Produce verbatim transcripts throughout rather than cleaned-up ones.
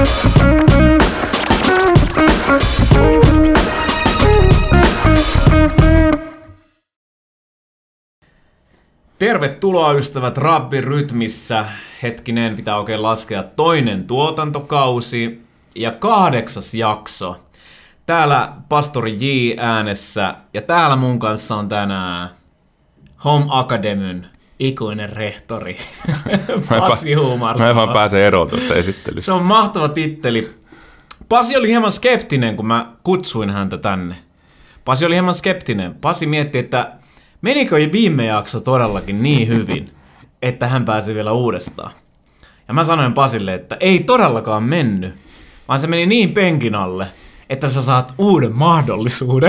Tervetuloa ystävät Rabbin rytmissä. Hetkinen, pitää oikein laskea toinen tuotantokausi ja kahdeksas jakso. Täällä pastori J äänessä ja täällä mun kanssa on tänään Home Academyn ikuinen rehtori Pasi Huumarsalo. Mä en vaan pääse eroon tuosta esittelystä. Se on mahtava titteli. Pasi oli hieman skeptinen, kun mä kutsuin häntä tänne. Pasi oli hieman skeptinen. Pasi mietti, että menikö viime jakso todellakin niin hyvin, että hän pääsi vielä uudestaan? Ja mä sanoin Pasille, että ei todellakaan mennyt, vaan se meni niin penkin alle, että sä saat uuden mahdollisuuden.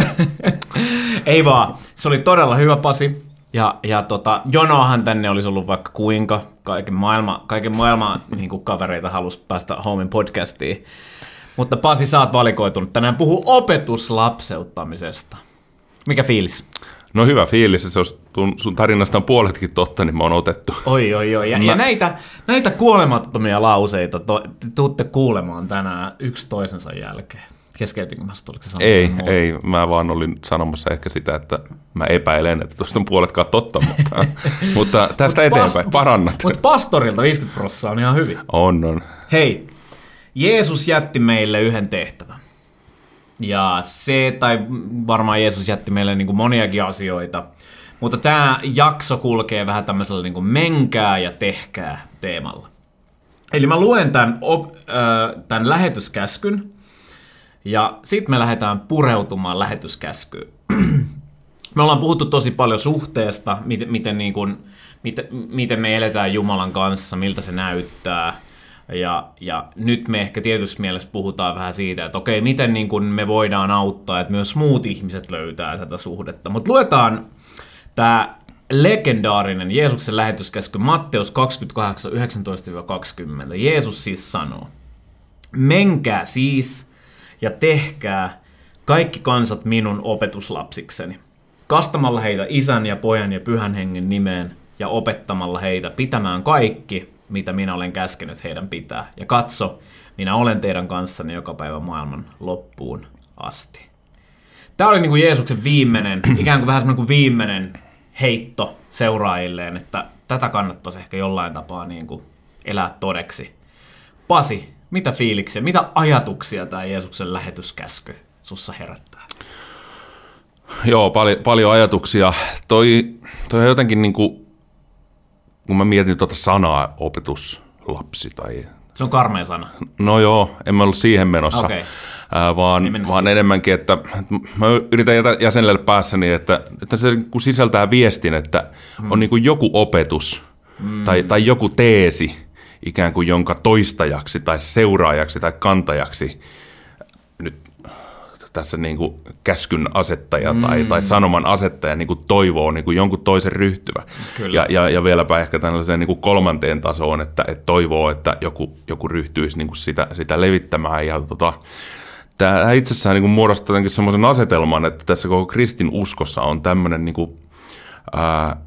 Ei vaan, se oli todella hyvä Pasi. Ja, ja tota, jonoahan tänne olisi ollut vaikka kuinka. Kaiken maailman, kaiken maailman niin kuin kavereita halusi päästä Homen podcastiin. Mutta Pasi, sä oot valikoitunut tänään puhuu opetuslapseuttamisesta. Mikä fiilis? No hyvä fiilis, se jos sun tarinasta on puoletkin totta, niin mä oon otettu. Oi, oi, oi. Ja, mä... ja näitä, näitä kuolemattomia lauseita to, te tuutte kuulemaan tänään yksi toisensa jälkeen. Keskeytinkö mä sitä, oliko se sanottu? Ei, ei, mä vaan olin sanomassa ehkä sitä, että mä epäilen, että tuosta on puoletkaan totta, mutta, mutta tästä Mut eteenpäin, past- parannat. Mutta pastorilta viisikymmentä prosenttia on ihan hyvin. On, on. Hei, Jeesus jätti meille yhden tehtävän. Ja se, tai varmaan Jeesus jätti meille niin kuin moniakin asioita, mutta tämä jakso kulkee vähän tämmöisellä niin kuin menkää ja tehkää teemalla. Eli mä luen tämän, op, äh, tämän lähetyskäskyn, ja sitten me lähdetään pureutumaan lähetyskäskyyn. Me ollaan puhuttu tosi paljon suhteesta, miten, miten, niin kuin, miten, miten me eletään Jumalan kanssa, miltä se näyttää. Ja, ja nyt me ehkä tietysti mielessä puhutaan vähän siitä, että okei, miten niin kun me voidaan auttaa, että myös muut ihmiset löytää tätä suhdetta. Mutta luetaan tämä legendaarinen Jeesuksen lähetyskäsky Matteus kaksikymmentäkahdeksan, yhdeksäntoista kaksikymmentä. Jeesus siis sanoo, menkää siis ja tehkää kaikki kansat minun opetuslapsikseni, kastamalla heitä isän ja pojan ja pyhän hengen nimeen ja opettamalla heitä pitämään kaikki, mitä minä olen käskenyt heidän pitää. Ja katso, minä olen teidän kanssanne joka päivä maailman loppuun asti. Tämä oli niin kuin Jeesuksen viimeinen, ikään kuin vähän semmoinen kuin viimeinen heitto seuraajilleen, että tätä kannattaisi ehkä jollain tapaa niin kuin elää todeksi. Pasi, mitä fiiliksiä, mitä ajatuksia tämä Jeesuksen lähetyskäsky sussa herättää? Joo, paljon, paljon ajatuksia. Toi, toi on jotenkin niin kuin kun mä mietin tuota sanaa opetuslapsi tai... Se on karmea sana. No joo, en mä ollut siihen menossa, okay. äh, vaan, vaan enemmänkin, että, että mä yritän jäsenelle päässäni, että, että se sisältää viestin, että hmm. on niin kuin joku opetus hmm. tai, tai joku teesi ikään kuin jonka toistajaksi tai seuraajaksi tai kantajaksi nyt tässä niin kuin käskyn asettaja mm. tai, tai sanoman asettaja niin kuin toivoo niin kuin jonkun toisen ryhtyvä. Ja, ja, ja vieläpä ehkä tällaiseen niin kuin kolmanteen tasoon, että, että toivoo, että joku, joku ryhtyisi niin kuin sitä, sitä levittämään. Ja tota, tämä itsessään niin kuin muodostaa jotenkin semmoisen asetelman, että tässä koko kristin uskossa on tämmöinen niin kuin, ää,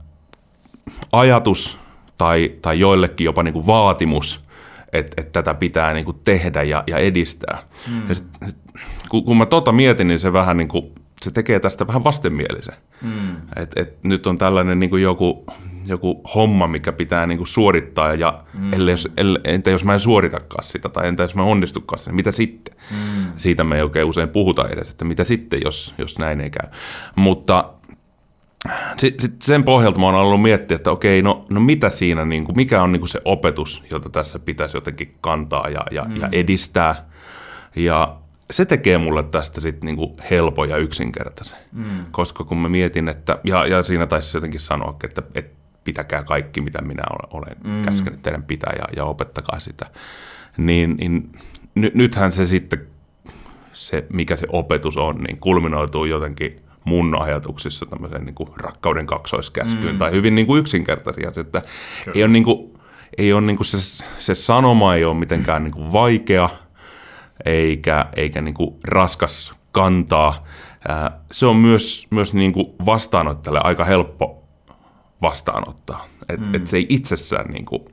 ajatus tai, tai joillekin jopa niin kuin vaatimus, että, että tätä pitää niin kuin tehdä ja, ja edistää. Mm. Ja sit, sit, kun, kun mä tota mietin, niin se vähän niin kuin, se tekee tästä vähän vastenmielisen. Mm. Että et nyt on tällainen niin kuin joku, joku homma, mikä pitää niin kuin suorittaa, ja mm. ellei, ellei, entä jos mä en suoritakaan sitä, tai entä jos mä en onnistukaan sitä, mitä sitten? Mm. Siitä me ei oikein usein puhuta edes, että mitä sitten, jos, jos näin ei käy. Mutta sitten sit sen pohjalta mä oon ollut miettiä, että okei, no, no mitä siinä, niin kuin, mikä on niin kuin se opetus, jota tässä pitäisi jotenkin kantaa ja, ja, mm. ja edistää. Ja se tekee mulle tästä sitten niin kuin helpon ja yksinkertaisen. Mm. Koska kun mä mietin, että, ja, ja siinä taisi jotenkin sanoa, että, että pitäkää kaikki, mitä minä olen mm. käskenyt teidän pitää ja, ja opettakaa sitä. Niin, niin ny, nythän se sitten, se mikä se opetus on, niin kulminoituu jotenkin mun ajatuksissa tämmöiseen niin kuin rakkauden kaksoiskäskyyn, mm. tai hyvin niin kuin yksinkertaisia, että Kyllä. ei ole, niin kuin, ei ole niin kuin se, se sanoma ei ole mitenkään niin kuin vaikea, eikä, eikä niin kuin raskas kantaa. Se on myös, myös niin kuin vastaanottajalle aika helppo vastaanottaa, että mm. et se ei itsessään niin kuin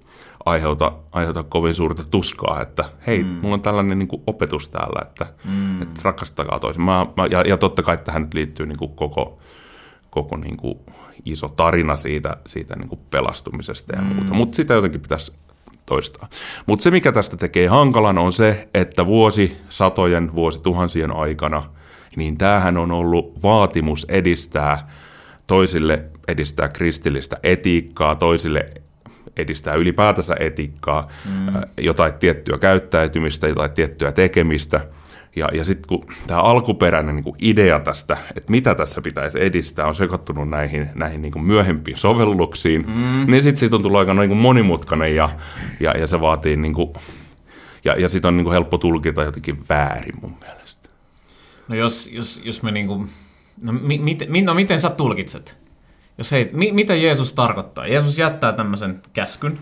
aiheuta, aiheuta kovin suurta tuskaa, että hei, mm. mulla on tällainen niin kuin opetus täällä, että, mm. että rakastakaa toisen. Mä, mä, ja, ja totta kai tähän nyt liittyy niin kuin koko, koko niin kuin iso tarina siitä, siitä niin kuin pelastumisesta ja mm. muuta, mutta sitä jotenkin pitäisi toistaa. Mutta se, mikä tästä tekee hankalan, on se, että vuosisatojen, vuosituhansien aikana, niin tämähän on ollut vaatimus edistää toisille, edistää kristillistä etiikkaa, toisille edistää ylipäätänsä etiikkaa, mm. jotain tiettyä käyttäytymistä, jotain tiettyä tekemistä. Ja, ja sitten kun tämä alkuperäinen niin kuin idea tästä, että mitä tässä pitäisi edistää, on sekoittunut näihin, näihin niin kuin myöhempiin sovelluksiin, mm. niin sitten siitä on tullut aika niin kuin monimutkainen ja, ja, ja se vaatii, niin kuin, ja, ja sitten on niin kuin helppo tulkita jotenkin väärin mun mielestä. No jos, jos, jos me niin kuin, no, mi, mi, no miten sä tulkitset? Jos hei, mi, mitä Jeesus tarkoittaa? Jeesus jättää tämmöisen käskyn.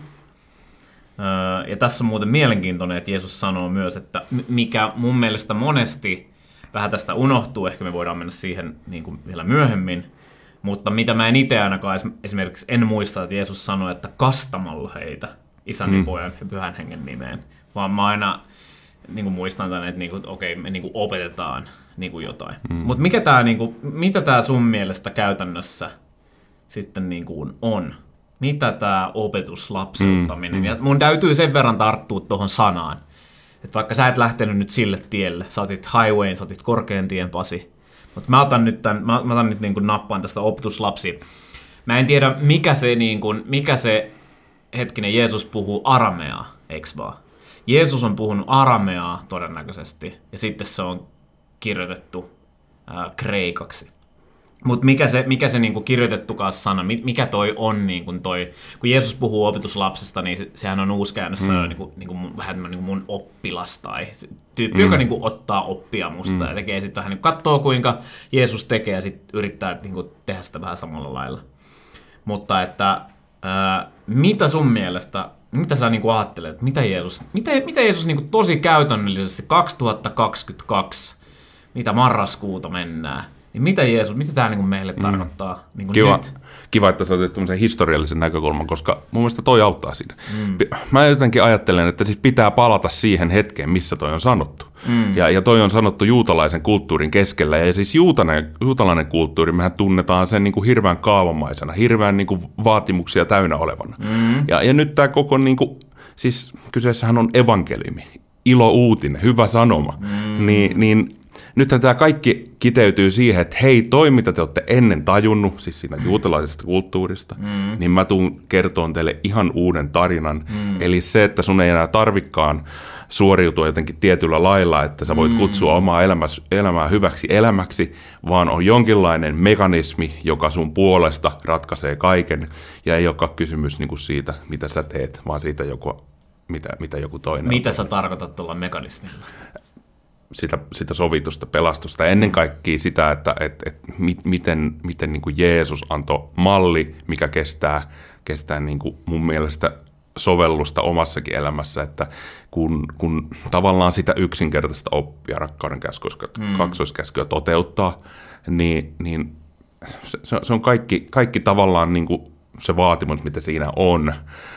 Ja tässä on muuten mielenkiintoinen, että Jeesus sanoo myös, että mikä mun mielestä monesti vähän tästä unohtuu, ehkä me voidaan mennä siihen niin kuin vielä myöhemmin, mutta mitä mä en itse ainakaan esimerkiksi en muista, että Jeesus sanoi, että kastamalla heitä Isän ja Pojan ja Pyhän Hengen nimeen, vaan mä aina niin kuin muistan tämän, että niin kuin, okei, me niin kuin opetetaan niin kuin jotain. Mm. Mutta mikä tää, niin kuin, mitä tämä sun mielestä käytännössä sitten niin kuin on? Mitä tämä opetus, lapseuttaminen? Mm, mm. Ja mun täytyy sen verran tarttua tuohon sanaan. Että vaikka sä et lähtenyt nyt sille tielle, sä otit highwayn, sä otit korkean tien Pasi. Mutta mä otan nyt, tämän, mä, mä otan nyt niin kuin nappaan tästä opetuslapsi. Mä en tiedä, mikä se, niin kuin, mikä se hetkinen Jeesus puhuu arameaa, eiks vaan? Jeesus on puhunut arameaa todennäköisesti, ja sitten se on kirjoitettu ää, kreikaksi. Mutta mikä se, mikä se niinku kirjoitettukaan sana, mikä toi on niinku toi, kun Jeesus puhuu opetuslapsesta, niin se, sehän on uusi käännös, mm. niinku, niinku mun, vähän niinku mun oppilas tai tyyppi, mm. joka niinku ottaa oppia musta mm. ja tekee sitten vähän, niinku katsoo kuinka Jeesus tekee ja sitten yrittää niinku tehdä sitä vähän samalla lailla. Mutta että ää, mitä sun mielestä, mitä sä niinku ajattelet, mitä Jeesus, mitä, mitä Jeesus niinku tosi käytännöllisesti kaksituhattakaksikymmentäkaksi, mitä marraskuuta mennään, niin mitä Jeesus, mitä tämä niin meille tarkoittaa mm. niin kiva, nyt? Kiva, että sä otit tämmöisen historiallisen näkökulman, koska mun mielestä toi auttaa siinä. Mm. Mä jotenkin ajattelen, että siis pitää palata siihen hetkeen, missä toi on sanottu. Mm. Ja, ja toi on sanottu juutalaisen kulttuurin keskellä. Ja siis juutalainen, juutalainen kulttuuri, mehän tunnetaan sen niin kuin hirveän kaavamaisena, hirveän niin kuin vaatimuksia täynnä olevana. Mm. Ja, ja nyt tämä koko, niin kuin, siis kyseessähän on evankeliumi, ilo uutinen, hyvä sanoma, mm. niin... niin nythän tämä kaikki kiteytyy siihen, että hei, toi mitä te olette ennen tajunnut, siis siinä juutalaisesta kulttuurista, mm. niin mä tuun kertoon teille ihan uuden tarinan. Mm. Eli se, että sun ei enää tarvikaan suoriutua jotenkin tietyllä lailla, että sä voit mm. kutsua omaa elämäs, elämää hyväksi elämäksi, vaan on jonkinlainen mekanismi, joka sun puolesta ratkaisee kaiken, ja ei olekaan kysymys niin kuin siitä, mitä sä teet, vaan siitä, joku, mitä, mitä joku toinen Mitä on. Sä tarkoitat tuolla mekanismilla? Sitä, sitä sovitusta, pelastusta. Ennen kaikkea sitä, että et, et, mit, miten, miten niin kuin Jeesus antoi malli, mikä kestää, kestää niin kuin mun mielestä sovellusta omassakin elämässä, että kun, kun tavallaan sitä yksinkertaista oppia, rakkauden käskyä, mm. kaksoiskäskyä toteuttaa, niin, niin se, se on kaikki, kaikki tavallaan niin kuin se vaatimus, mitä siinä on.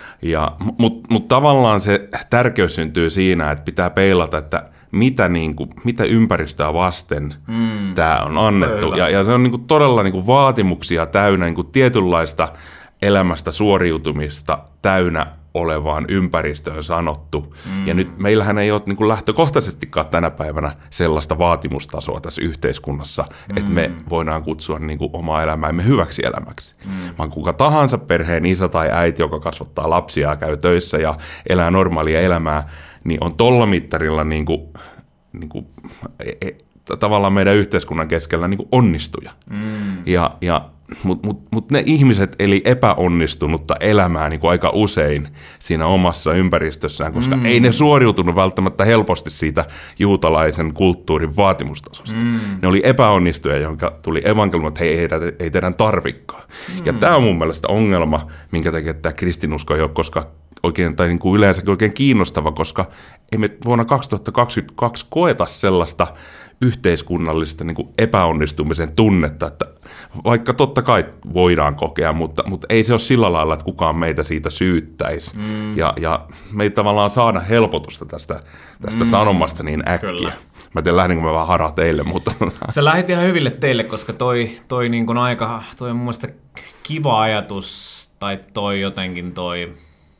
Mutta mut tavallaan se tärkeys syntyy siinä, että pitää peilata, että mitä, niin kuin, mitä ympäristöä vasten mm. tämä on annettu. Ja, ja se on niin kuin, todella niin kuin, vaatimuksia täynnä, niin kuin, tietynlaista elämästä suoriutumista täynnä olevaan ympäristöön sanottu. Mm. Ja nyt meillähän ei ole niin kuin, lähtökohtaisestikaan tänä päivänä sellaista vaatimustasoa tässä yhteiskunnassa, mm. että me voidaan kutsua niin kuin, omaa elämäämme hyväksi elämäksi. Mm. Vaan kuka tahansa perheen isä tai äiti, joka kasvattaa lapsia ja käy töissä ja elää normaalia elämää, niin on tolla mittarilla niin kuin, niin kuin, e, tavallaan meidän yhteiskunnan keskellä niin kuin onnistuja. Mm. Ja, ja, Mutta mut, mut ne ihmiset eli epäonnistunutta elämää niin kuin aika usein siinä omassa ympäristössään, koska mm. ei ne suoriutunut välttämättä helposti siitä juutalaisen kulttuurin vaatimustasosta. Mm. Ne oli epäonnistuja, jonka tuli evankeliumi, että hei, ei, ei teidän tarvikaan. Mm. Ja tämä on mun mielestä ongelma, minkä takia tämä kristinusko ei ole koskaan oikein, tai niin kuin yleensäkin oikein kiinnostava, koska ei me vuonna kaksituhattakaksikymmentäkaksi koeta sellaista yhteiskunnallista niin kuin epäonnistumisen tunnetta, että vaikka totta kai voidaan kokea, mutta, mutta ei se ole sillä lailla, että kukaan meitä siitä syyttäisi. Mm. Ja, ja me ei tavallaan saada helpotusta tästä, tästä mm. sanomasta niin äkkiä. Kyllä. Mä tiedän, lähdinkö mä vähän haraa teille, mutta... Sä lähdit ihan hyville teille, koska toi, toi niin kuin aika, toi on mun mielestä kiva ajatus, tai toi jotenkin toi,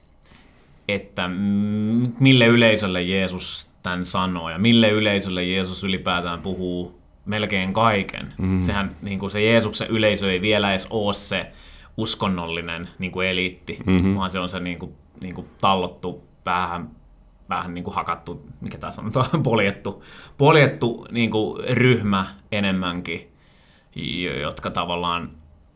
että mille yleisölle Jeesus tämän sanoo, ja mille yleisölle Jeesus ylipäätään puhuu melkein kaiken. Mm. Sehän niin kuin se Jeesuksen yleisö ei vielä edes ole se uskonnollinen niin kuin eliitti, mm-hmm. vaan se on se niin kuin, niin kuin tallottu, päähän, päähän niin kuin hakattu, mikä tämä sanotaan, poljettu, poljettu niin kuin ryhmä enemmänkin, jotka tavallaan,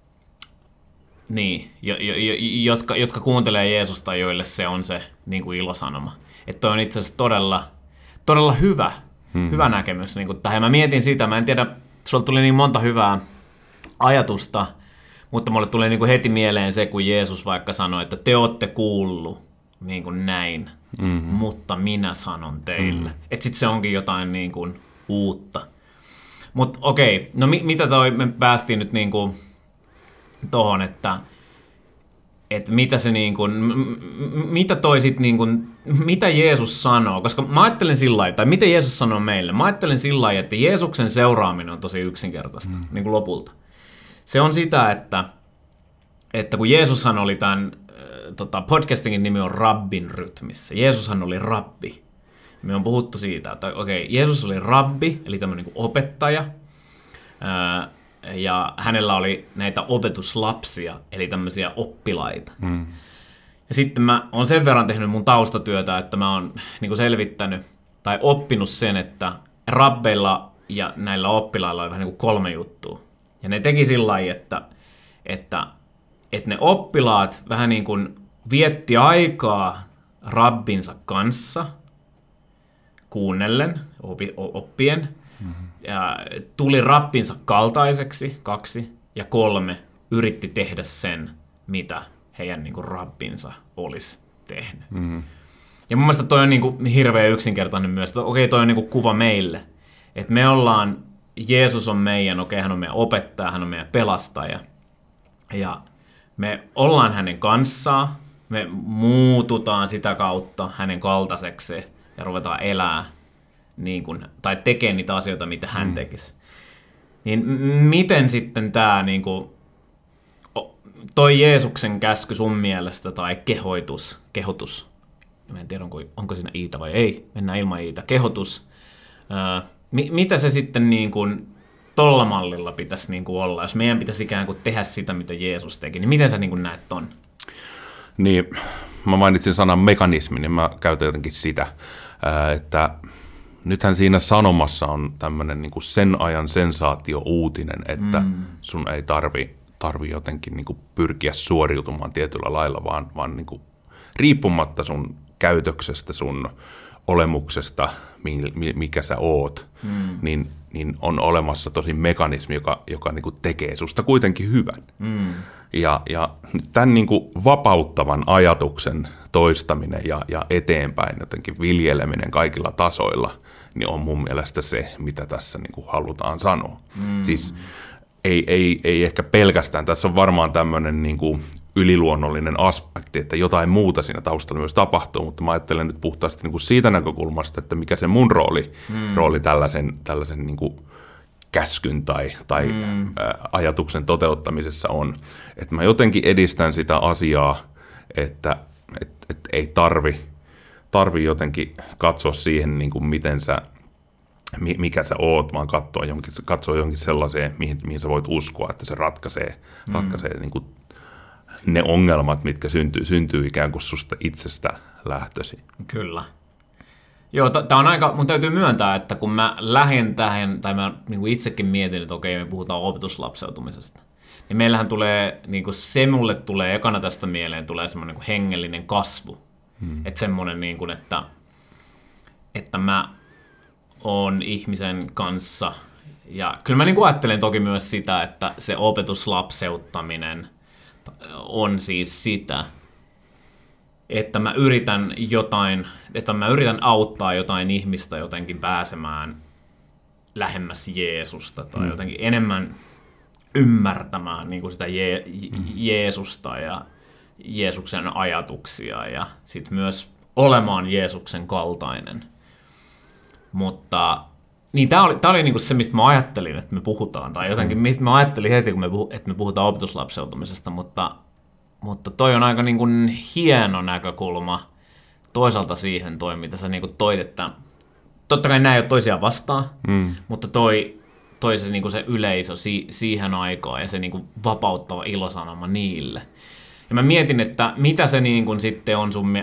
niin, jo, jo, jo, jotka, jotka kuuntelee Jeesusta, joille se on se niin kuin ilosanoma. Että toi on itse asiassa todella, todella hyvä, hmm. hyvä näkemys niin kuin tähän. Mä mietin sitä, mä en tiedä, sulla tuli niin monta hyvää ajatusta, mutta mulle tuli niin kuin heti mieleen se, kun Jeesus vaikka sanoi, että te olette kuullut niin kuin näin, mm-hmm. mutta minä sanon teille. Mm-hmm. Että sitten se onkin jotain niin kuin uutta. Mutta okei, no mi- mitä toi, me päästiin nyt niin kuin tohon, että, että mitä se niin kuin, m- mitä toi sit niin kuin, mitä Jeesus sanoo, koska mä ajattelen sillä lailla, tai mitä Jeesus sanoo meille, mä ajattelen sillä lailla, että Jeesuksen seuraaminen on tosi yksinkertaista, mm. niin kuin lopulta. Se on sitä, että, että kun Jeesushan oli tämän, äh, tota, podcastingin nimi on Rabbin rytmissä, Jeesushan oli rabbi. Me on puhuttu siitä, että okei, okay, Jeesus oli rabbi, eli tämmöinen niin kuin opettaja, äh, ja hänellä oli näitä opetuslapsia, eli tämmöisiä oppilaita. Mm. Ja sitten mä oon sen verran tehnyt mun taustatyötä, että mä oon niin kuin selvittänyt tai oppinut sen, että rabbeilla ja näillä oppilailla oli vähän niin kuin kolme juttua. Ja ne teki sillä lailla, että, että, että ne oppilaat vähän niin kuin vietti aikaa rabbinsa kanssa, kuunnellen, oppien, mm-hmm. ja tuli rabbinsa kaltaiseksi, kaksi, ja kolme, yritti tehdä sen, mitä heidän niin kuin rabbinsa olisi tehnyt. Mm-hmm. Ja mun mielestä toi on niin kuin hirveän yksinkertainen myös, että okei, toi on niin kuin kuva meille, että me ollaan, Jeesus on meidän, okei, hän on meidän opettaja, hän on meidän pelastaja, ja me ollaan hänen kanssaan, me muututaan sitä kautta hänen kaltaisekseen, ja ruvetaan elää niin kuin, tai tekee niitä asioita, mitä hän mm. tekisi. Niin miten sitten tämä niin kuin, toi Jeesuksen käsky sun mielestä, tai kehoitus, kehotus, mä en tiedä, onko, onko siinä iitä vai ei, mennään ilman iitä, kehotus, ää, mi, mitä se sitten niin kuin, tolla mallilla pitäisi niin kuin olla, jos meidän pitäisi ikään kuin tehdä sitä, mitä Jeesus teki, niin miten sä niin kuin näet ton? Niin, mä mainitsin sanan mekanismi, niin mä käytän jotenkin sitä, että nythän siinä sanomassa on tämmöinen niin kuin sen ajan sensaatio-uutinen, että mm. sun ei tarvi, tarvi jotenkin niin kuin pyrkiä suoriutumaan tietyllä lailla, vaan, vaan niin kuin riippumatta sun käytöksestä, sun olemuksesta, mikä sä oot, mm. niin, niin on olemassa tosi mekanismi, joka, joka niin kuin tekee susta kuitenkin hyvän. Mm. Ja, ja tämän niin kuin vapauttavan ajatuksen toistaminen ja, ja eteenpäin jotenkin viljeleminen kaikilla tasoilla, niin on mun mielestä se, mitä tässä niin kuin halutaan sanoa. Mm. Siis ei, ei, ei ehkä pelkästään, tässä on varmaan tämmöinen niin kuin yliluonnollinen aspekti, että jotain muuta siinä taustalla myös tapahtuu, mutta mä ajattelen nyt puhtaasti niin kuin siitä näkökulmasta, että mikä se mun rooli, mm. rooli tällaisen, tällaisen niin kuin käskyn tai, tai mm. ajatuksen toteuttamisessa on, että mä jotenkin edistän sitä asiaa, että et, et ei tarvi, tarvi jotenkin katsoa siihen, niin kuin miten sä, mikä sä oot, vaan katsoa jonkin, katsoa jonkin sellaiseen, mihin, mihin sä voit uskoa, että se ratkaisee, mm. ratkaisee niin kuin ne ongelmat, mitkä syntyy, syntyy ikään kuin susta itsestä lähtösi. Kyllä. Joo, tämä on aika, mun täytyy myöntää, että kun mä lähden tähän, tai mä niin kuin itsekin mietin, että okei, me puhutaan opetuslapseutumisesta, niin meillähän tulee, niin kuin se mulle tulee ekana tästä mieleen, tulee semmoinen niin kuin hengellinen kasvu. Hmm. Että semmoinen, niin kuin, että, että mä oon ihmisen kanssa, ja kyllä mä niin kuin ajattelen toki myös sitä, että se opetuslapseuttaminen on siis sitä, että mä yritän jotain, että mä yritän auttaa jotain ihmistä jotenkin pääsemään lähemmäs Jeesusta tai mm. jotenkin enemmän ymmärtämään niin kuin sitä Je- mm. Jeesusta ja Jeesuksen ajatuksia ja sitten myös olemaan Jeesuksen kaltainen. Mutta niin tämä oli, tää oli niinku se, mistä mä ajattelin, että me puhutaan, tai jotenkin mistä mä ajattelin heti, kun me puhu, että me puhutaan opetuslapseutumisesta, mutta, mutta toi on aika niinku hieno näkökulma toisaalta siihen toi, mitä sä niinku toit, että totta kai nämä ei ole toisiaan vastaan, mm. mutta toi, toi se, niinku se yleisö si, siihen aikaan ja se niinku vapauttava ilosanoma niille. Ja mä mietin, että mitä se niinku sitten on sun,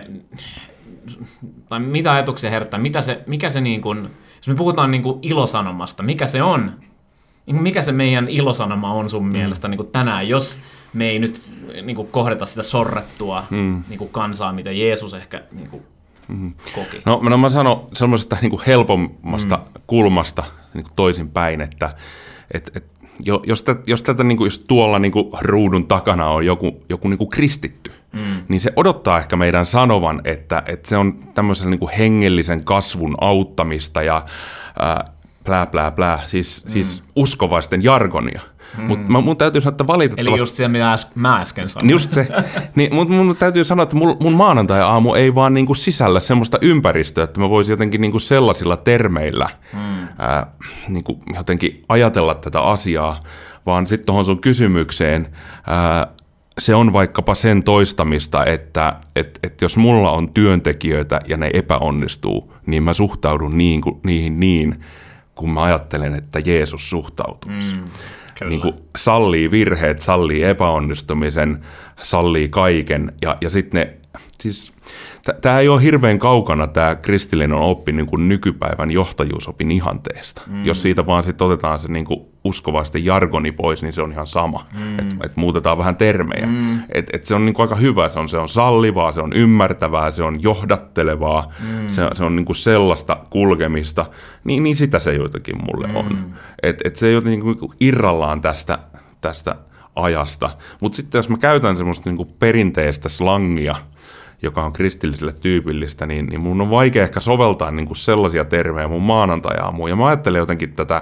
tai mitä ajatuksia herättää, mitä se, mikä se niinku, jos me puhutaan niinku ilosanomasta, mikä se on? Mikä se meidän ilosanoma on sun mm. mielestä niinku tänään, jos me ei nyt niinku kohdata sitä sorrettua mm. niinku kansaa, mitä Jeesus ehkä niinku mm. koki? No, no mä sanon semmoisesta niinku helpommasta mm. kulmasta niinku toisinpäin, että et, et, jos, tä, jos, tätä, niinku, jos tuolla niinku ruudun takana on joku, joku niinku kristitty, mm. niin se odottaa ehkä meidän sanovan, että, että se on tämmöisen niinku hengellisen kasvun auttamista ja ää, plää, plää, plää, siis, mm. siis uskovaisten jargonia. Mm. Mutta mun täytyy sanoa, että valitettavasti... Eli just se, mitä äs- mä äsken sanoin. Just se. Niin, mutta mun täytyy sanoa, että mun, mun maanantai-aamu ei vaan niinku sisällä semmoista ympäristöä, että mä voisin jotenkin niinku sellaisilla termeillä mm. ää, niinku jotenkin ajatella tätä asiaa, vaan sitten tuohon sun kysymykseen... Ää, se on vaikkapa sen toistamista, että et, et jos mulla on työntekijöitä ja ne epäonnistuu, niin mä suhtaudun niin, niihin niin, kun mä ajattelen, että Jeesus suhtautuisi. Mm, niin kuin sallii virheet, sallii epäonnistumisen, sallii kaiken. Ja, ja sitten ne, siis tämä ei ole hirveän kaukana tämä kristillinen oppi niin kuin nykypäivän johtajuusopin ihanteesta. Mm. Jos siitä vaan sitten otetaan se niin kuin uskovaisten jargoni pois, niin se on ihan sama. Mm. Että et muutetaan vähän termejä. Mm. Et, et se on niin kuin aika hyvä, se on, se on sallivaa, se on ymmärtävää, se on johdattelevaa, mm. se, se on niin kuin sellaista kulkemista. Niin, niin sitä se jotenkin mulle mm. on. Että et se ei ole niin kuin irrallaan tästä, tästä ajasta. Mutta sitten jos mä käytän semmoista niin kuin perinteistä slangia, joka on kristilliselle tyypillistä, niin, niin mun on vaikea ehkä soveltaa niin kuin sellaisia termejä mun maanantai-aamuun. Ja mä ajattelen jotenkin tätä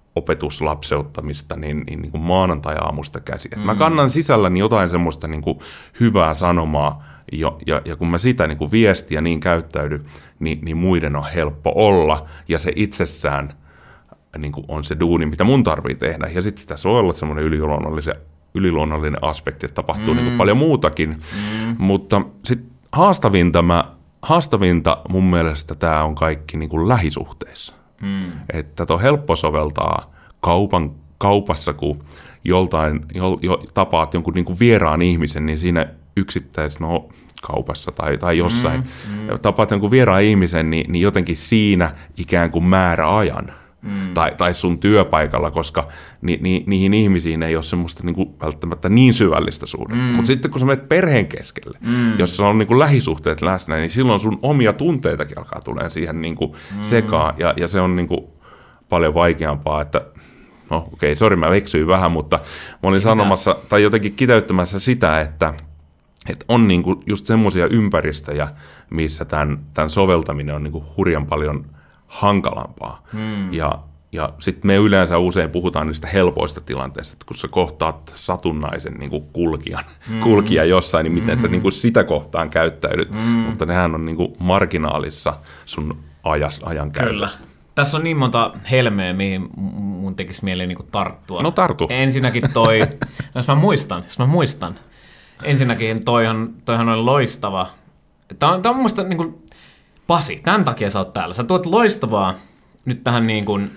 opetuslapseuttamista niin, niin, niin kuin maanantai-aamusta käsin. Mm. Mä kannan sisälläni jotain semmoista niin kuin hyvää sanomaa, ja, ja, ja kun mä sitä niin kuin viestiä niin käyttäydy, niin, niin muiden on helppo olla, ja se itsessään niin kuin on se duuni, mitä mun tarvii tehdä. Ja sitten sitä voi olla semmoinen yliluonnollinen, yliluonnollinen aspekti, että tapahtuu mm. niin kuin paljon muutakin. Mm. Mutta sitten haastavinta, mä, haastavinta mun mielestä tämä on kaikki niin kuin lähisuhteessa. Mm. Että on helppo soveltaa kaupan, kaupassa, kun joltain jo, jo, tapaat jonkun niin kuin vieraan ihmisen, niin siinä yksittäis, no kaupassa tai, tai jossain, mm. Mm. tapaat jonkun vieraan ihmisen, niin, niin jotenkin siinä ikään kuin määräajan. Mm. Tai, tai sun työpaikalla, koska ni, ni, niihin ihmisiin ei ole semmoista niinku välttämättä niin syvällistä suhdetta. Mm. Mutta sitten kun sä menet perheen keskelle, mm. jossa on niinku lähisuhteet läsnä, niin silloin sun omia tunteitakin alkaa tulemaan siihen niinku mm. sekaan. Ja, ja se on niinku paljon vaikeampaa, että no okei, okay, sori mä veksyin vähän, mutta mä olin sanomassa tai jotenkin kiteyttämässä sitä, että, että on niinku just semmoisia ympäristöjä, missä tämän, tämän soveltaminen on niinku hurjan paljon hankalampaa. Hmm. Ja, ja sitten me yleensä usein puhutaan niistä helpoista tilanteista, että kun sä kohtaat satunnaisen niin kuin kulkijan, hmm. kulkija jossain, niin miten hmm. sä niin kuin sitä kohtaan käyttäydyt. Hmm. Mutta nehän on niin kuin marginaalissa sun ajas, ajan käytöstä. Tässä on niin monta helmeä, mihin mun tekisi mieli niin kuin tarttua. No tartu. Ensinnäkin toi, jos mä muistan, jos mä muistan. Ensinnäkin toihan, toihan on loistava. Tämä on, tämä on mun mielestä niin kuin Pasi, tämän takia sä oot täällä. Sä tuot loistavaa nyt tähän, niin kuin,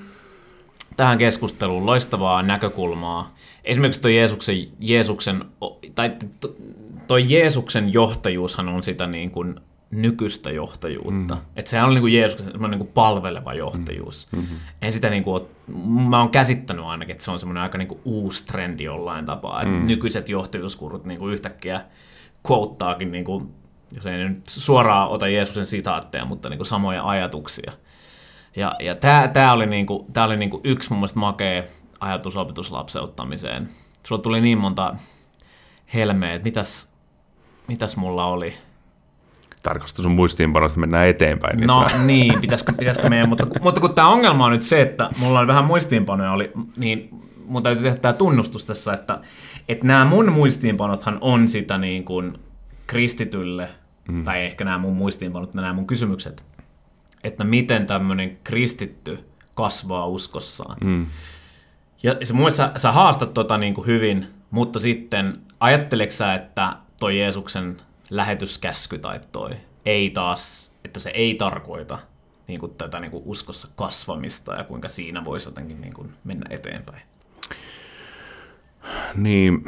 tähän keskusteluun, loistavaa näkökulmaa. Esimerkiksi tuo Jeesuksen, Jeesuksen, tai toi Jeesuksen johtajuushan on sitä niin kuin nykyistä johtajuutta. Mm. Että sehän on niin kuin Jeesuksen niin kuin palveleva johtajuus. Mm-hmm. En sitä niin kuin, mä oon käsittänyt ainakin, että se on semmoinen aika niin kuin uusi trendi jollain tapaa. Että mm. nykyiset johtajuuskurut niin kuin yhtäkkiä quottaakin niin kuin, jos ei nyt suoraan ota Jeesuksen sitaatteja, mutta niin kuin samoja ajatuksia. Ja, ja tämä oli, niin kuin, tää oli niin kuin yksi mun mielestä makea ajatus opetuslapseuttamiseen. Sulla tuli niin monta helmeä, että mitäs, mitäs mulla oli? tarkasta sun muistiinpanosta, että mennään eteenpäin. Niin no sä... niin, pitäisikö, pitäisikö meidän, mutta, mutta kun tämä ongelma on nyt se, että mulla oli vähän muistiinpanoja, oli, niin mun täytyy tehdä tämä tunnustus tässä, että, että nämä mun muistiinpanothan on sitä niin kuin kristitylle, mm. tai ehkä nämä mun muistiinpanot, nämä mun kysymykset, että miten tämmöinen kristitty kasvaa uskossaan. Mm. Ja se mun mielestä sä, sä haastat tota niin kuin hyvin, mutta sitten ajatteleksä sä, että toi Jeesuksen lähetyskäsky tai toi ei taas, että se ei tarkoita niin kuin tätä niin kuin uskossa kasvamista ja kuinka siinä voisi jotenkin niin kuin mennä eteenpäin? Niin,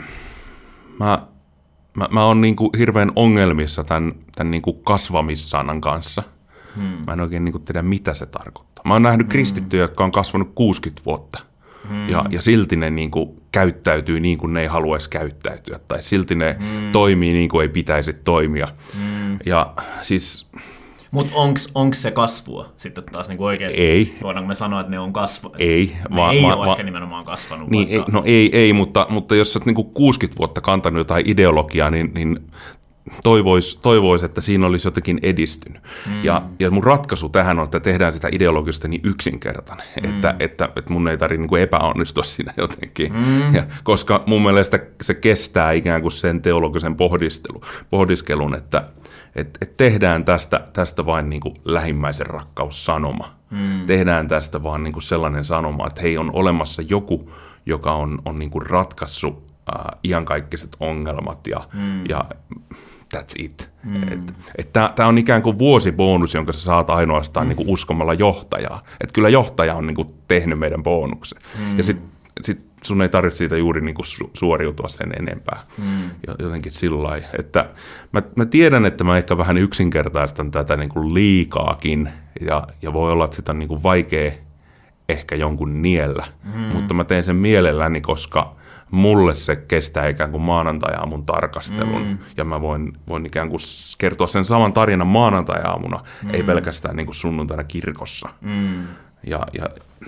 mä, mä, mä oon niin kuin hirveän ongelmissa tämän, tämän niin kuin kasvamissanan kanssa. Hmm. Mä en oikein niin kuin tiedä, mitä se tarkoittaa. Mä oon nähnyt hmm. kristittyjä, jotka on kasvanut kuusikymmentä vuotta. Hmm. Ja, ja silti ne niin kuin käyttäytyy niin kuin ne ei haluaisi käyttäytyä. Tai silti ne hmm. toimii niin kuin ei pitäisi toimia. Hmm. Ja siis... Mutta onko se kasvua sitten taas niin oikeasti? Ei. Voidaanko me sanoa, että ne on kasvanut? Ei. Ne va, ei va, ole va, ehkä nimenomaan kasvanut. Niin, ei, no ei, ei mutta, mutta jos olet niin kuusikymmentä vuotta kantanut jotain ideologiaa, niin, niin toivoisi, toivois, että siinä olisi jotenkin edistynyt. Mm. Ja, ja mun ratkaisu tähän on, että tehdään sitä ideologista niin yksinkertainen, mm. että, että, että mun ei tarvitse niin epäonnistua siinä jotenkin. Mm. Ja, koska mun mielestä se kestää ikään kuin sen teologisen pohdistelun, pohdiskelun, että et, et tehdään tästä, tästä vain niin kuin lähimmäisen rakkaussanoma. Mm. Tehdään tästä vaan niin kuin sellainen sanoma, että hei, on olemassa joku, joka on, on niin kuin ratkaissut äh, iankaikkaiset ongelmat ja, mm. ja that's it. Mm. Et, et Tämä on ikään kuin vuosibonus, jonka sä saat ainoastaan mm. niin kuin uskomalla johtajaa. Et kyllä johtaja on niin kuin tehnyt meidän bonuksen. Mm. Ja sitten sit sun ei tarvitse siitä juuri niin kuin su- suoriutua sen enempää. Mm. Jotenkin sillä lailla. Että mä, mä tiedän, että mä ehkä vähän yksinkertaistan tätä niin kuin liikaakin. Ja, ja voi olla, että sitä on niin kuin vaikea ehkä jonkun niellä. Mm. Mutta mä teen sen mielelläni, koska mulle se kestää ikään kuin maanantai-aamun tarkastelun, mm. ja mä voin, voin ikään kuin kertoa sen saman tarinan maanantai-aamuna, mm. ei pelkästään niin kuin sunnuntaina kirkossa. Mm. Ja, ja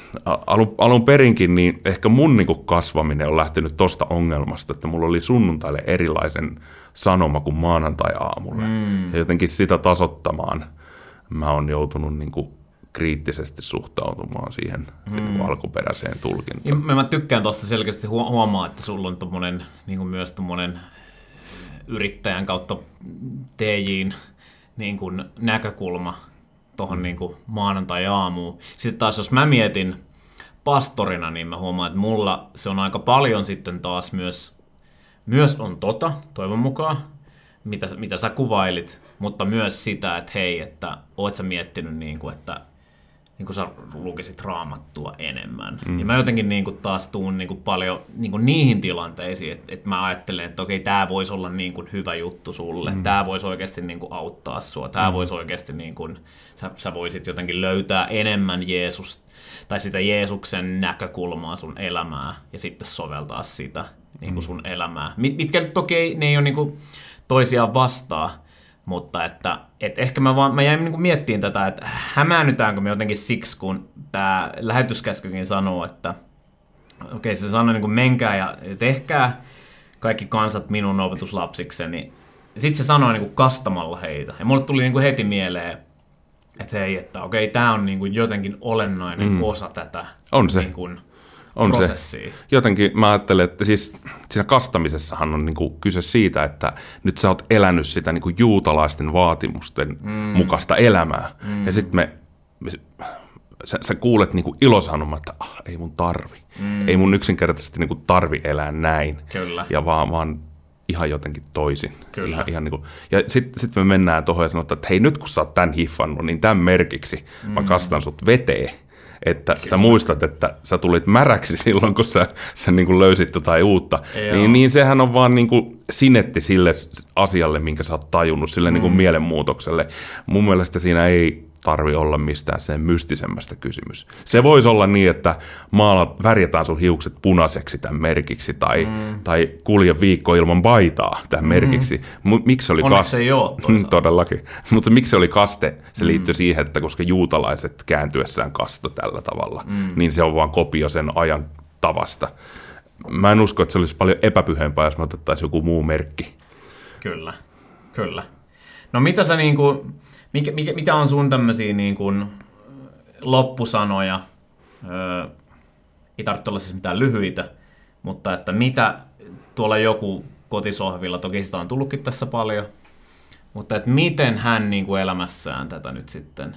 alun, alun perinkin niin ehkä mun niin kuin kasvaminen on lähtenyt tosta ongelmasta, että mulla oli sunnuntaille erilaisen sanoma kuin maanantai-aamulle. Mm. Ja jotenkin sitä tasoittamaan mä oon joutunut niin kuin kriittisesti suhtautumaan siihen mm. alkuperäiseen tulkintaan. Ja mä tykkään tuosta selkeästi huomaa, että sulla on tommonen, niin kuin myös tommonen yrittäjän kautta T J:n niin kuin näkökulma tuohon niin kuin maanantai-aamuun. Sitten taas jos mä mietin pastorina, niin mä huomaan, että mulla se on aika paljon sitten taas myös, myös on tota, toivon mukaan, mitä, mitä sä kuvailit, mutta myös sitä, että hei, että oot sä miettinyt, niin kuin, että niin kuin sä lukisit Raamattua enemmän. Mm. Ja mä jotenkin niin kuin taas tuun niin kuin paljon niin kuin niihin tilanteisiin, että, että mä ajattelen, että okei, tää voisi olla niin kuin hyvä juttu sulle, mm. tää voisi oikeasti niin kuin auttaa sua, tää mm. voisi oikeasti, niin kuin, sä, sä voisit jotenkin löytää enemmän Jeesus, tai sitä Jeesuksen näkökulmaa sun elämää, ja sitten soveltaa sitä niin kuin sun mm. elämää. Mitkä nyt toki ne ei ole niin kuin toisiaan vastaan, mutta että, että ehkä mä, vaan, mä jäin niin miettimään tätä, että hämäännytäänkö me jotenkin siksi, kun tämä lähetyskäskykin sanoo, että okei, okay, se sanoo niin kuin menkää ja tehkää kaikki kansat minun opetuslapsikseni. Sitten se sanoo niin kuin kastamalla heitä. Ja mulle tuli niin kuin heti mieleen, että hei, että okei, okay, tämä on niin kuin jotenkin olennainen mm. osa tätä on se. Niin kuin on prosessia. Se. Jotenkin mä ajattelen, että siis siinä kastamisessahan on niinku kyse siitä, että nyt sä oot elänyt sitä niinku juutalaisten vaatimusten mm. mukaista elämää. Mm. Ja sitten me, me sä, sä kuulet niinku ilosanomaa, että ah, ei mun tarvi. Mm. Ei mun yksinkertaisesti niinku tarvi elää näin. Kyllä. Ja vaan, vaan ihan jotenkin toisin. Kyllä. Ihan, ihan niinku. Ja sitten sit me mennään tuohon ja sanotaan, että hei, nyt kun sä oot tän hiffannut, niin tämän merkiksi mm. mä kastan sut veteen. Että Kyllä. sä muistat, että sä tulit märäksi silloin, kun sä, sä niin kuin löysit jotain uutta. Niin, niin sehän on vaan niin kuin sinetti sille asialle, minkä sä oot tajunnut, sille mm. niin kuin mielenmuutokselle. Mun mielestä siinä ei tarvi olla mistään sen mystisemmästä kysymys. Se voisi olla niin, että maala, värjätään sun hiukset punaiseksi tämän merkiksi, tai, mm. tai kulje viikko ilman paitaa tämän mm. merkiksi. M- miksi oli Onneksi kaste? ei ole Todellakin. Mutta miksi se oli kaste? Se liittyy mm. siihen, että koska juutalaiset kääntyessään kasto tällä tavalla, mm. niin se on vaan kopio sen ajan tavasta. Mä en usko, että se olisi paljon epäpyhempää, jos me otettaisiin joku muu merkki. Kyllä, kyllä. No mitä sä niinku, mikä, mikä, mitä on sun tämmöisiä niinku loppusanoja? Öö, ei tarvitse olla siis mitään lyhyitä, mutta että mitä tuolla joku kotisohvilla, toki sitä on tullutkin tässä paljon, mutta että miten hän niinku elämässään tätä nyt sitten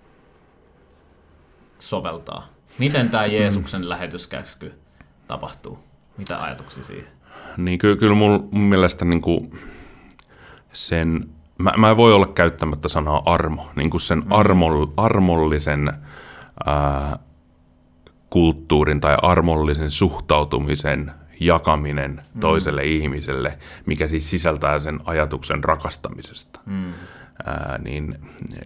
soveltaa? Miten tämä Jeesuksen mm. lähetyskäsky tapahtuu? Mitä ajatuksia siihen? Niin kyllä, kyllä mun, mun mielestä niinku sen, mä, mä en voi olla käyttämättä sanaa armo, niinku sen mm. armoll, armollisen ää, kulttuurin tai armollisen suhtautumisen jakaminen mm. toiselle ihmiselle, mikä siis sisältää sen ajatuksen rakastamisesta. Mm. Ää, niin,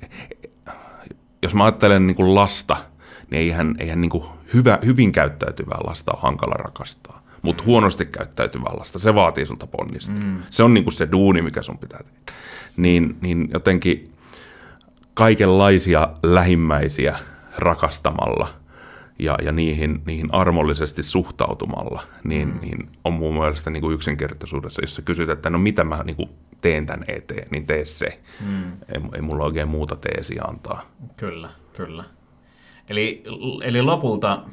jos mä ajattelen niin kuin lasta, niin eihän, eihän niin kuin hyvä, hyvin käyttäytyvää lasta ole hankala rakastaa, mutta huonosti käyttäytyvää lasta, se vaatii sulta ponnista. Mm. Se on niin kuin se duuni, mikä sun pitää tehdä. Niin, niin jotenkin kaikenlaisia lähimmäisiä rakastamalla ja, ja niihin, niihin armollisesti suhtautumalla, niin, mm. niin on mun mielestä niin kuin yksinkertaisuudessa, jos sä kysyt, että no mitä mä niin kuin teen tämän eteen, niin tee se. Mm. Ei, ei mulla oikein muuta teesiä antaa. Kyllä, kyllä. Eli, eli lopulta,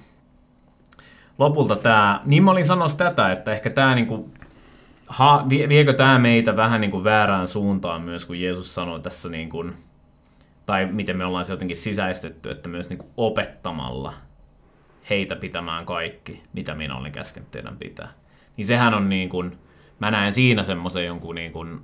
lopulta tämä, niin mä olin sanossa tätä, että ehkä tämä niinku, ha, viekö tämä meitä vähän niinku väärään suuntaan myös, kun Jeesus sanoi tässä, niinku, tai miten me ollaan se jotenkin sisäistetty, että myös niinku opettamalla heitä pitämään kaikki, mitä minä olin käskenyt teidän pitää. Niin sehän on niin kuin, mä näen siinä semmoisen jonkun niin kuin,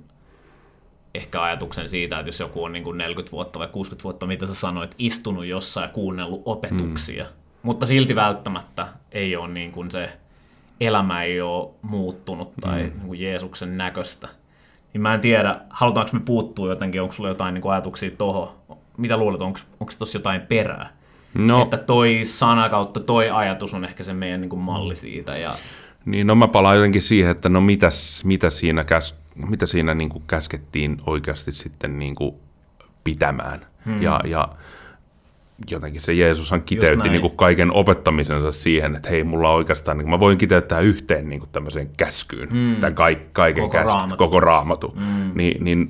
ehkä ajatuksen siitä, että jos joku on niin kuin neljäkymmentä vuotta vai kuusikymmentä vuotta, mitä sä sanoit, istunut jossain ja kuunnellut opetuksia, mm. mutta silti välttämättä ei ole niin kuin se elämä ei ole muuttunut tai mm. niin kuin Jeesuksen näköistä. Niin mä en tiedä, halutaanko me puuttua jotenkin, onko sulla jotain niin kuin ajatuksia tohon? Mitä luulet, onko, onko tuossa jotain perää? No. Että toi sana kautta toi ajatus on ehkä se meidän niin kuin malli siitä. Ja niin, no mä palaan jotenkin siihen, että no mitäs, mitä siinä, käs, mitä siinä niin kuin käskettiin oikeasti sitten niin kuin pitämään. Hmm. Ja, ja jotenkin se Jeesushan kiteytti niin kuin kaiken opettamisensa siihen, että hei, mulla oikeastaan, niin mä voin kiteyttää yhteen niin kuin tämmöiseen käskyyn, hmm. tämän kaiken koko käsky, raamatu. koko raamatu. Hmm. Ni, niin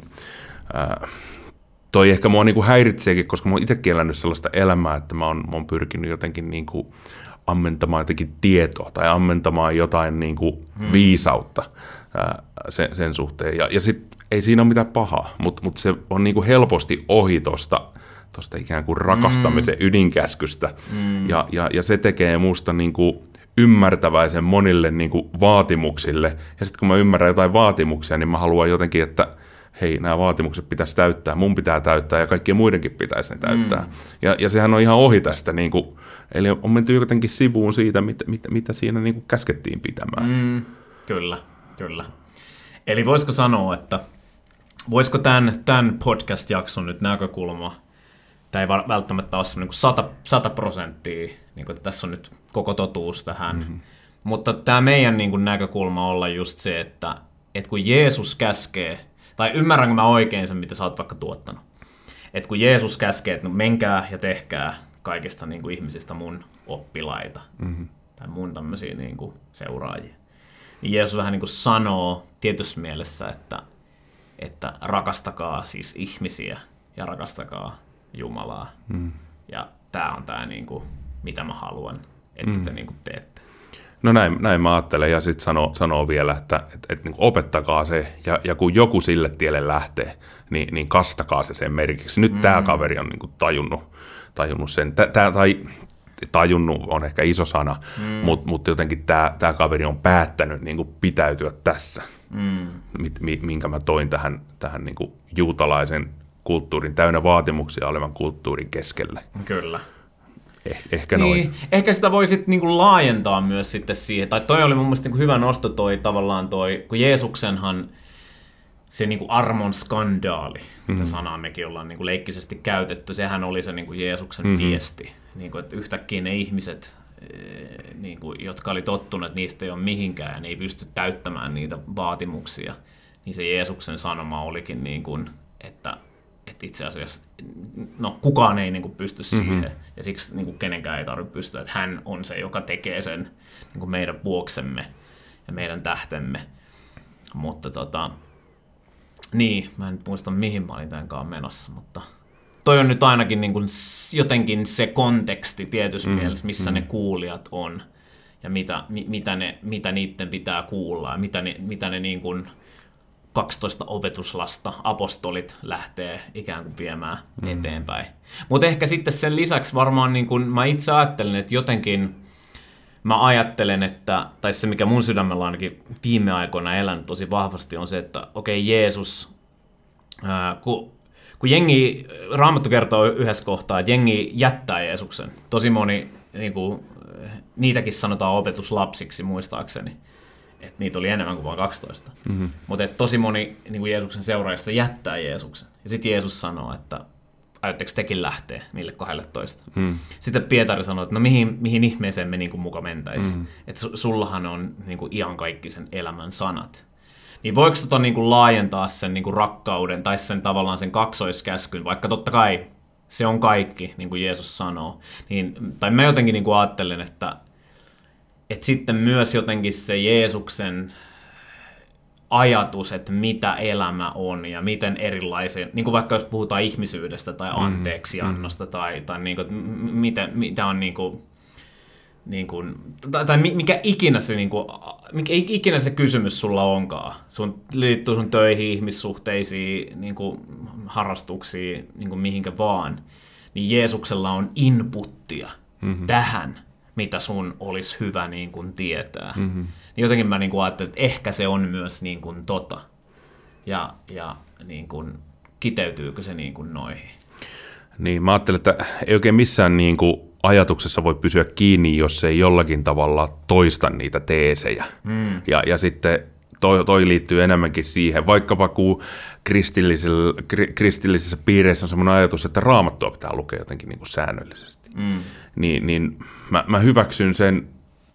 äh, toi ehkä mua niin kuin häiritseekin, koska mä oon itsekin elänyt sellaista elämää, että mä oon, mä oon pyrkinyt jotenkin niin kuin ammentamaan jotenkin tietoa tai ammentamaan jotain niin kuin hmm. viisautta ää, sen, sen suhteen. Ja, ja sitten ei siinä ole mitään pahaa, mutta mut se on niin kuin helposti ohi tuosta ikään kuin rakastamisen hmm. ydinkäskystä. Hmm. Ja, ja, ja se tekee musta niin kuin ymmärtäväisen monille niin kuin vaatimuksille. Ja sitten kun mä ymmärrän jotain vaatimuksia, niin mä haluan jotenkin, että hei, nämä vaatimukset pitäisi täyttää, mun pitää täyttää ja kaikkien muidenkin pitäisi ne täyttää. Mm. Ja, ja sehän on ihan ohi tästä, niin kuin, eli on menty jotenkin sivuun siitä, mitä, mitä, mitä siinä niin kuin käskettiin pitämään. Mm. Kyllä, kyllä. Eli voisiko sanoa, että voisiko tämän, tämän podcast-jakson nyt näkökulma, tämä ei välttämättä ole niin kuin sata prosenttia, niin kuin, että tässä on nyt koko totuus tähän, mm-hmm. mutta tämä meidän niin kuin näkökulma olla just se, että, että kun Jeesus käskee, tai ymmärränkö mä oikein sen, mitä sä oot vaikka tuottanut. Että kun Jeesus käskee, että no menkää ja tehkää kaikista niin kuin ihmisistä mun oppilaita, mm-hmm. tai mun tämmöisiä niin kuin seuraajia, niin Jeesus vähän niin kuin sanoo tietyssä mielessä, että, että rakastakaa siis ihmisiä ja rakastakaa Jumalaa. Mm. Ja tää on tää, niin kuin, mitä mä haluan, että mm. te niin kuin teette. No näin, näin mä ajattelen, ja sitten sanoo, sanoo vielä, että et, et, niin opettakaa se, ja, ja kun joku sille tielle lähtee, niin, niin kastakaa se sen merkiksi. Nyt mm. tämä kaveri on niin kuin tajunnut, tajunnut sen, tää, tai tajunnut on ehkä iso sana, mm. mutta mut jotenkin tämä kaveri on päättänyt niin kuin pitäytyä tässä, mm. minkä mä toin tähän, tähän niin kuin juutalaisen kulttuurin, täynnä vaatimuksia olevan kulttuurin keskelle. Kyllä. Eh, ehkä noin. Niin, ehkä sitä voi sitten niinku laajentaa myös sitten siihen, tai toi oli mun mielestä niinku hyvä nosto toi tavallaan toi, kun Jeesuksenhan se niinku armon skandaali, mm-hmm. mitä sanaa mekin ollaan niinku leikkisesti käytetty, sehän oli se niinku Jeesuksen mm-hmm. viesti, niinku, että yhtäkkiä ne ihmiset, niinku, jotka oli tottuneet, että niistä ei ole mihinkään ja ne ei pysty täyttämään niitä vaatimuksia, niin se Jeesuksen sanoma olikin, niinku, että että itse asiassa no, kukaan ei niin kuin, pysty siihen, mm-hmm. ja siksi niin kuin, kenenkään ei tarvitse pystyä, että hän on se, joka tekee sen niin kuin meidän vuoksemme ja meidän tähtemme. Mutta tota, Niin, mä en nyt muista mihin mä olin tämänkaan menossa, mutta toi on nyt ainakin niin kuin jotenkin se konteksti tietyssä mm, mielessä, missä mm. ne kuulijat on ja mitä, mi, mitä, ne, mitä niiden pitää kuulla ja mitä ne, mitä ne niin kuin kaksitoista opetuslasta, apostolit lähtee ikään kuin viemään mm. eteenpäin. Mutta ehkä sitten sen lisäksi varmaan niin kuin mä itse ajattelen, että jotenkin mä ajattelen, että, tai se mikä mun sydämellä on ainakin viime aikoina elänyt tosi vahvasti on se, että okei okay, Jeesus, ää, kun, kun jengi, Raamattu kertoo yhdessä kohtaa, että jengi jättää Jeesuksen. Tosi moni, niin kuin, niitäkin sanotaan opetuslapsiksi muistaakseni, että niitä oli enemmän kuin vain kaksitoista. Mm-hmm. Mutta tosi moni niin kuin Jeesuksen seuraajista jättää Jeesuksen. Ja sitten Jeesus sanoo, että aiotteko tekin lähteä niille kahdelletoista. Mm. Sitten Pietari sanoi, että no mihin, mihin ihmeeseen me niin kuin muka mentäisiin. Mm. Että sullahan on niin kuin iankaikkisen elämän sanat. Niin voiko tota niin kuin laajentaa sen niin kuin rakkauden tai sen tavallaan sen kaksoiskäskyn, vaikka totta kai se on kaikki, niin kuin Jeesus sanoo. Niin, tai mä jotenkin niin kuin ajattelen, että, että sitten myös jotenkin se Jeesuksen ajatus, että mitä elämä on ja miten erilaisia, niin kuin vaikka jos puhutaan ihmisyydestä tai anteeksiannosta mm, tai, tai niin kuin, mitä, mitä on niin kuin, niin kuin, tai, tai mikä, ikinä se, niin kuin, mikä ikinä se kysymys sulla onkaan. Sun liittyy sun töihin, ihmissuhteisiin, niin kuin, harrastuksiin, niin kuin mihinkä vaan. Niin Jeesuksella on inputtia mm-hmm. tähän, mitä sun olisi hyvä niin kuin tietää. Mm-hmm. Niin jotenkin mä niin kuin ajattelin, että ehkä se on myös niin kuin tota. Ja, ja niin kuin, kiteytyykö se niin kuin noihin? Niin, mä ajattelen, että ei oikein missään niin kuin ajatuksessa voi pysyä kiinni, jos ei jollakin tavalla toista niitä teesejä. Mm. Ja, ja sitten toi, toi liittyy enemmänkin siihen, vaikkapa kun kristillisissä piireissä on semmoinen ajatus, että Raamattua pitää lukea jotenkin niin kuin säännöllisesti. Mm. Niin, niin mä, mä hyväksyn sen.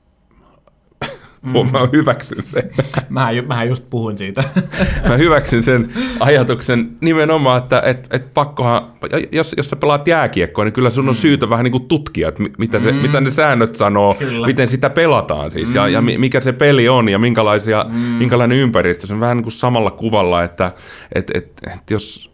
Mm. Mä hyväksyn sen. Mähän, mähän just puhuin siitä. Mä hyväksyn sen ajatuksen nimenomaan, että et, et pakkohan, jos, jos sä pelaat jääkiekkoa, niin kyllä sun on mm. syytä vähän niin kuin tutkia, että mitä, se, mm. mitä ne säännöt sanoo, kyllä. miten sitä pelataan siis, mm. ja, ja mikä se peli on, ja minkälaisia, mm. minkälainen ympäristö. Se on vähän niin kuin samalla kuvalla, että et, et, et jos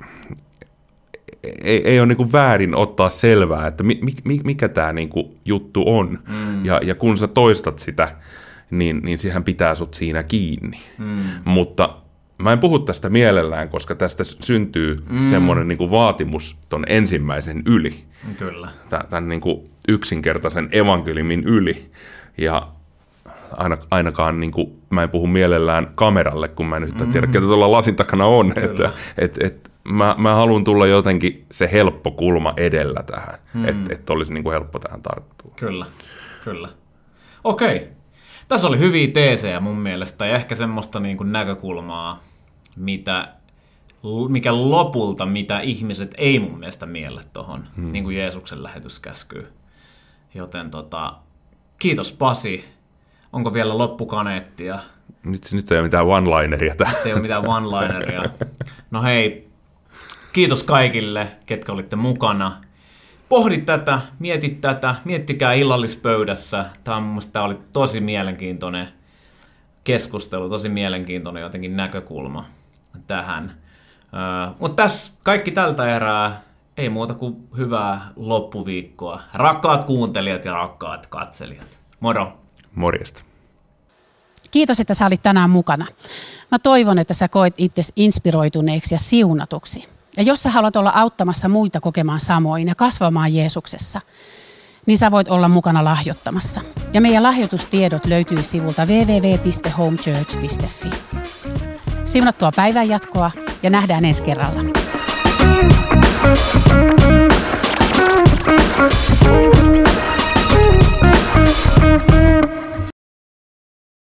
ei, ei ole niin kuin väärin ottaa selvää, että mi, mi, mikä tämä niin kuin juttu on, mm. ja, ja kun sä toistat sitä, niin, niin siihen pitää sut siinä kiinni. Mm. Mutta mä en puhu tästä mielellään, koska tästä syntyy mm. semmoinen niin kuin vaatimus ton ensimmäisen yli. Kyllä. Tämän niin kuin yksinkertaisen evankeliumin yli. Ja aina, ainakaan niin kuin, mä en puhu mielellään kameralle, kun mä en nyt mm. tiedä, ketä tuolla lasin takana on. Että, et, et, mä, mä haluan tulla jotenkin se helppo kulma edellä tähän, mm. että et olisi niin kuin helppo tähän tarttua. Kyllä, kyllä. Okei. Tässä oli hyviä teesejä mun mielestä ja ehkä semmoista niin kuin näkökulmaa, mitä, mikä lopulta, mitä ihmiset ei mun mielestä miele tuohon, hmm. niin kuin Jeesuksen lähetyskäskyyn. Joten tota, kiitos Pasi. Onko vielä loppukaneettia? Nyt, nyt ei ole mitään one-lineria. Nyt ei ole mitään one-lineria. No hei, kiitos kaikille, ketkä olitte mukana. Pohdi tätä, mieti tätä, miettikää illallispöydässä. Tämä, mun mielestä, tämä oli tosi mielenkiintoinen keskustelu, tosi mielenkiintoinen jotenkin näkökulma tähän. Uh, mutta tässä kaikki tältä erää, ei muuta kuin hyvää loppuviikkoa. Rakkaat kuuntelijat ja rakkaat katselijat. Moro! Morjesta! Kiitos, että sä olit tänään mukana. Mä toivon, että sä koet itsesi inspiroituneeksi ja siunatuksi. Ja jos sä haluat olla auttamassa muita kokemaan samoin ja kasvamaan Jeesuksessa, niin sä voit olla mukana lahjoittamassa. Ja meidän lahjoitustiedot löytyy sivulta double-u double-u double-u piste homechurch piste fi. Siunattua päivän jatkoa ja nähdään ensi kerralla. Thank you.